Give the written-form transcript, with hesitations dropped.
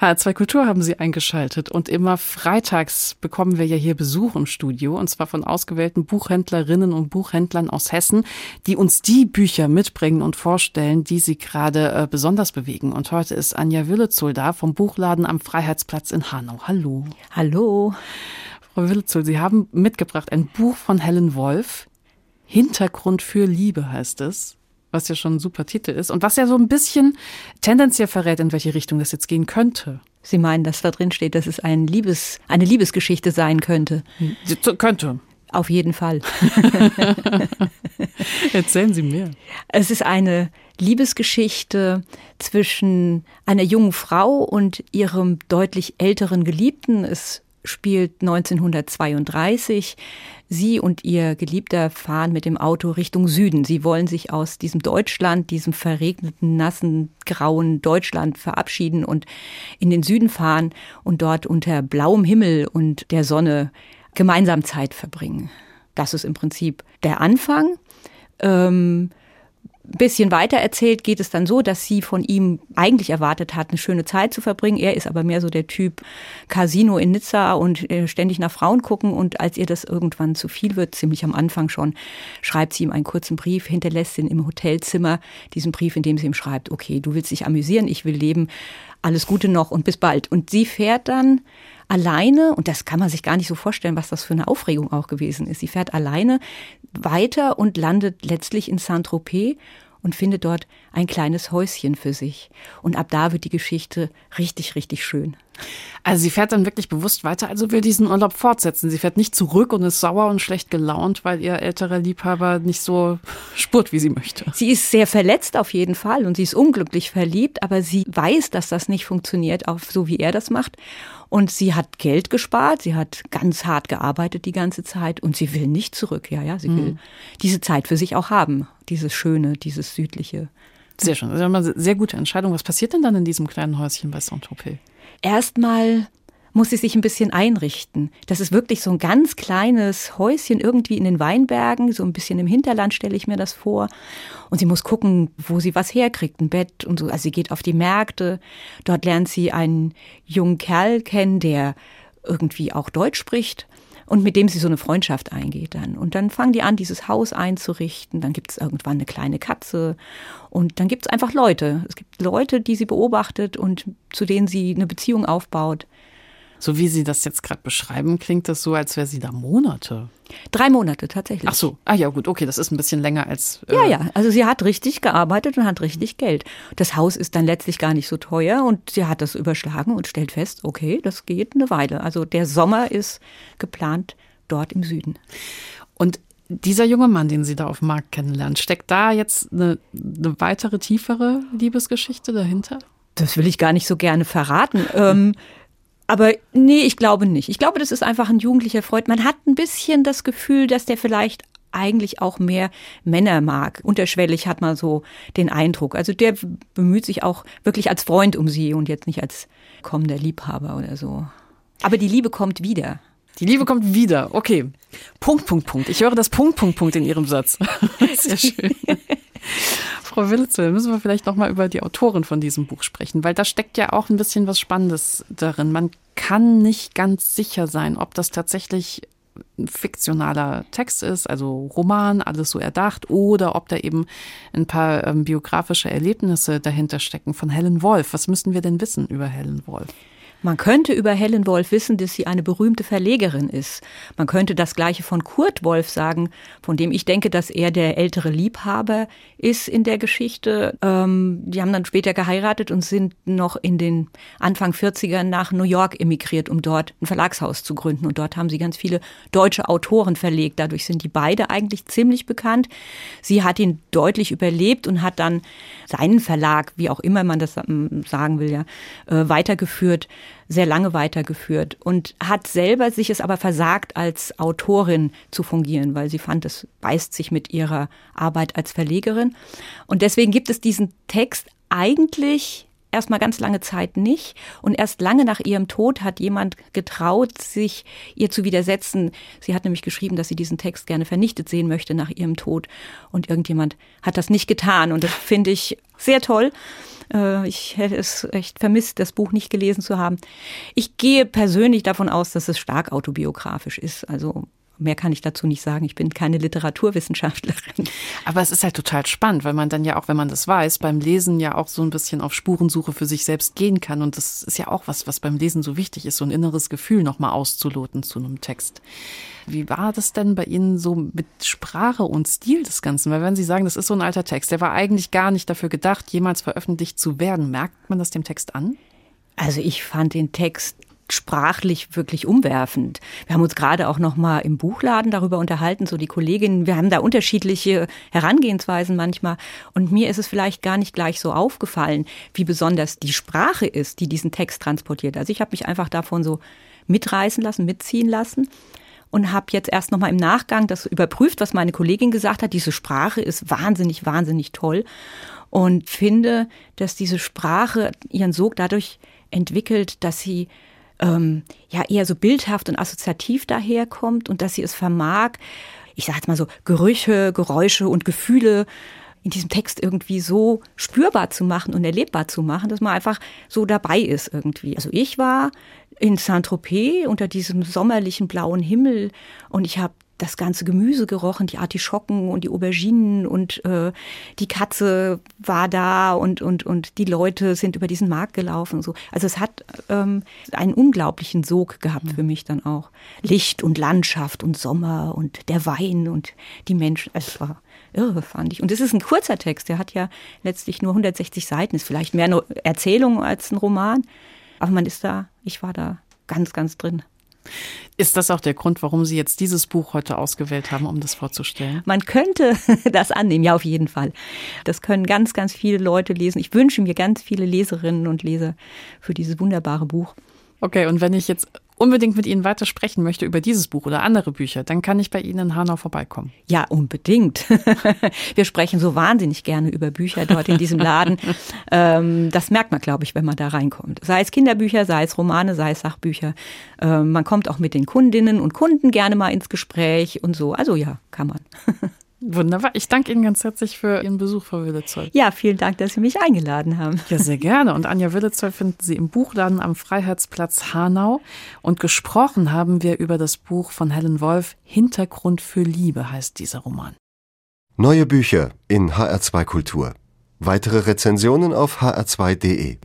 HR2 Kultur haben Sie eingeschaltet und immer freitags bekommen wir ja hier Besuch im Studio und zwar von ausgewählten Buchhändlerinnen und Buchhändlern aus Hessen, die uns die Bücher mitbringen und vorstellen, die sie gerade besonders bewegen. Und heute ist Anja Willezohl da vom Buchladen am Freiheitsplatz in Hanau. Hallo. Hallo. Frau Willezohl, Sie haben mitgebracht ein Buch von Helen Wolf. Hintergrund für Liebe heißt es. Was ja schon ein super Titel ist und was ja so ein bisschen tendenziell verrät, in welche Richtung das jetzt gehen könnte. Sie meinen, dass da drin steht, dass es eine Liebesgeschichte sein könnte? Könnte. Auf jeden Fall. Erzählen Sie mir. Es ist eine Liebesgeschichte zwischen einer jungen Frau und ihrem deutlich älteren Geliebten. Es spielt 1932. Sie und ihr Geliebter fahren mit dem Auto Richtung Süden. Sie wollen sich aus diesem Deutschland, diesem verregneten, nassen, grauen Deutschland verabschieden und in den Süden fahren und dort unter blauem Himmel und der Sonne gemeinsam Zeit verbringen. Das ist im Prinzip der Anfang. Bisschen weiter erzählt geht es dann so, dass sie von ihm eigentlich erwartet hat, eine schöne Zeit zu verbringen. Er ist aber mehr so der Typ Casino in Nizza und ständig nach Frauen gucken. Und als ihr das irgendwann zu viel wird, ziemlich am Anfang schon, schreibt sie ihm einen kurzen Brief, hinterlässt ihn im Hotelzimmer, diesen Brief, in dem sie ihm schreibt, okay, du willst dich amüsieren, ich will leben, alles Gute noch und bis bald. Und sie fährt dann alleine, und das kann man sich gar nicht so vorstellen, was das für eine Aufregung auch gewesen ist. Sie fährt alleine weiter und landet letztlich in Saint-Tropez und findet dort ein kleines Häuschen für sich. Und ab da wird die Geschichte richtig, richtig schön. Also sie fährt dann wirklich bewusst weiter, also will diesen Urlaub fortsetzen. Sie fährt nicht zurück und ist sauer und schlecht gelaunt, weil ihr älterer Liebhaber nicht so spurt, wie sie möchte. Sie ist sehr verletzt auf jeden Fall und sie ist unglücklich verliebt, aber sie weiß, dass das nicht funktioniert, so wie er das macht. Und sie hat Geld gespart, sie hat ganz hart gearbeitet die ganze Zeit und sie will nicht zurück. Ja, sie will diese Zeit für sich auch haben, dieses Schöne, dieses Südliche. Sehr schön, das ist eine sehr gute Entscheidung. Was passiert denn dann in diesem kleinen Häuschen bei Saint-Tropez? Erstmal muss sie sich ein bisschen einrichten. Das ist wirklich so ein ganz kleines Häuschen irgendwie in den Weinbergen, so ein bisschen im Hinterland stelle ich mir das vor. Und sie muss gucken, wo sie was herkriegt, ein Bett und so. Also sie geht auf die Märkte, dort lernt sie einen jungen Kerl kennen, der irgendwie auch Deutsch spricht und mit dem sie so eine Freundschaft eingeht dann. Und dann fangen die an, dieses Haus einzurichten, dann gibt es irgendwann eine kleine Katze und dann gibt es einfach Leute. Es gibt Leute, die sie beobachtet und zu denen sie eine Beziehung aufbaut. So wie Sie das jetzt gerade beschreiben, klingt das so, als wäre sie da Monate. 3 Monate tatsächlich. Ach so, ja gut, okay, das ist ein bisschen länger als... Ja, also sie hat richtig gearbeitet und hat richtig Geld. Das Haus ist dann letztlich gar nicht so teuer und sie hat das überschlagen und stellt fest, okay, das geht eine Weile. Also der Sommer ist geplant dort im Süden. Und dieser junge Mann, den sie da auf dem Markt kennenlernt, steckt da jetzt eine weitere, tiefere Liebesgeschichte dahinter? Das will ich gar nicht so gerne verraten. Aber nee, ich glaube nicht. Ich glaube, das ist einfach ein jugendlicher Freund. Man hat ein bisschen das Gefühl, dass der vielleicht eigentlich auch mehr Männer mag. Unterschwellig hat man so den Eindruck. Also der bemüht sich auch wirklich als Freund um sie und jetzt nicht als kommender Liebhaber oder so. Aber die Liebe kommt wieder. Die Liebe kommt wieder, okay. Punkt. Ich höre das Punkt in Ihrem Satz. Sehr schön. Frau Willezohl, müssen wir vielleicht noch mal über die Autorin von diesem Buch sprechen, weil da steckt ja auch ein bisschen was Spannendes darin. Man kann nicht ganz sicher sein, ob das tatsächlich ein fiktionaler Text ist, also Roman, alles so erdacht, oder ob da eben ein paar biografische Erlebnisse dahinter stecken von Helen Wolf. Was müssen wir denn wissen über Helen Wolf? Man könnte über Helen Wolf wissen, dass sie eine berühmte Verlegerin ist. Man könnte das Gleiche von Kurt Wolf sagen, von dem ich denke, dass er der ältere Liebhaber ist in der Geschichte. Die haben dann später geheiratet und sind noch in den Anfang 40ern nach New York emigriert, um dort ein Verlagshaus zu gründen. Und dort haben sie ganz viele deutsche Autoren verlegt. Dadurch sind die beide eigentlich ziemlich bekannt. Sie hat ihn deutlich überlebt und hat dann seinen Verlag, wie auch immer man das sagen will, ja, weitergeführt. Sehr lange weitergeführt und hat selber sich es aber versagt, als Autorin zu fungieren, weil sie fand, es beißt sich mit ihrer Arbeit als Verlegerin. Und deswegen gibt es diesen Text eigentlich erstmal ganz lange Zeit nicht. Und erst lange nach ihrem Tod hat jemand getraut, sich ihr zu widersetzen. Sie hat nämlich geschrieben, dass sie diesen Text gerne vernichtet sehen möchte nach ihrem Tod. Und irgendjemand hat das nicht getan. Und das finde ich sehr toll. Ich hätte es echt vermisst, das Buch nicht gelesen zu haben. Ich gehe persönlich davon aus, dass es stark autobiografisch ist. Also mehr kann ich dazu nicht sagen. Ich bin keine Literaturwissenschaftlerin. Aber es ist halt total spannend, weil man dann ja auch, wenn man das weiß, beim Lesen ja auch so ein bisschen auf Spurensuche für sich selbst gehen kann. Und das ist ja auch was beim Lesen so wichtig ist, so ein inneres Gefühl nochmal auszuloten zu einem Text. Wie war das denn bei Ihnen so mit Sprache und Stil des Ganzen? Weil wenn Sie sagen, das ist so ein alter Text, der war eigentlich gar nicht dafür gedacht, jemals veröffentlicht zu werden. Merkt man das dem Text an? Also ich fand den Text sprachlich wirklich umwerfend. Wir haben uns gerade auch noch mal im Buchladen darüber unterhalten, so die Kolleginnen, wir haben da unterschiedliche Herangehensweisen manchmal und mir ist es vielleicht gar nicht gleich so aufgefallen, wie besonders die Sprache ist, die diesen Text transportiert. Also ich habe mich einfach davon so mitreißen lassen, mitziehen lassen und habe jetzt erst noch mal im Nachgang das überprüft, was meine Kollegin gesagt hat. Diese Sprache ist wahnsinnig, wahnsinnig toll und finde, dass diese Sprache ihren Sog dadurch entwickelt, dass sie eher so bildhaft und assoziativ daherkommt und dass sie es vermag, ich sage jetzt mal so, Gerüche, Geräusche und Gefühle in diesem Text irgendwie so spürbar zu machen und erlebbar zu machen, dass man einfach so dabei ist irgendwie. Also ich war in Saint-Tropez unter diesem sommerlichen blauen Himmel und ich habe das ganze Gemüse gerochen, die Artischocken und die Auberginen und die Katze war da und die Leute sind über diesen Markt gelaufen und so. Also es hat einen unglaublichen Sog gehabt für mich dann auch. Licht und Landschaft und Sommer und der Wein und die Menschen. Es war irre, fand ich. Und es ist ein kurzer Text, der hat ja letztlich nur 160 Seiten, ist vielleicht mehr eine Erzählung als ein Roman. Aber ich war da ganz, ganz drin. Ist das auch der Grund, warum Sie jetzt dieses Buch heute ausgewählt haben, um das vorzustellen? Man könnte das annehmen, ja, auf jeden Fall. Das können ganz, ganz viele Leute lesen. Ich wünsche mir ganz viele Leserinnen und Leser für dieses wunderbare Buch. Okay, und wenn ich jetzt unbedingt mit Ihnen weiter sprechen möchte über dieses Buch oder andere Bücher, dann kann ich bei Ihnen in Hanau vorbeikommen. Ja, unbedingt. Wir sprechen so wahnsinnig gerne über Bücher dort in diesem Laden. Das merkt man, glaube ich, wenn man da reinkommt. Sei es Kinderbücher, sei es Romane, sei es Sachbücher. Man kommt auch mit den Kundinnen und Kunden gerne mal ins Gespräch und so. Also ja, kann man. Wunderbar. Ich danke Ihnen ganz herzlich für Ihren Besuch, Frau Willezoll. Ja, vielen Dank, dass Sie mich eingeladen haben. Ja, sehr gerne. Und Anja Willezoll finden Sie im Buchladen am Freiheitsplatz Hanau. Und gesprochen haben wir über das Buch von Helen Wolf, Hintergrund für Liebe heißt dieser Roman. Neue Bücher in HR2 Kultur. Weitere Rezensionen auf hr2.de.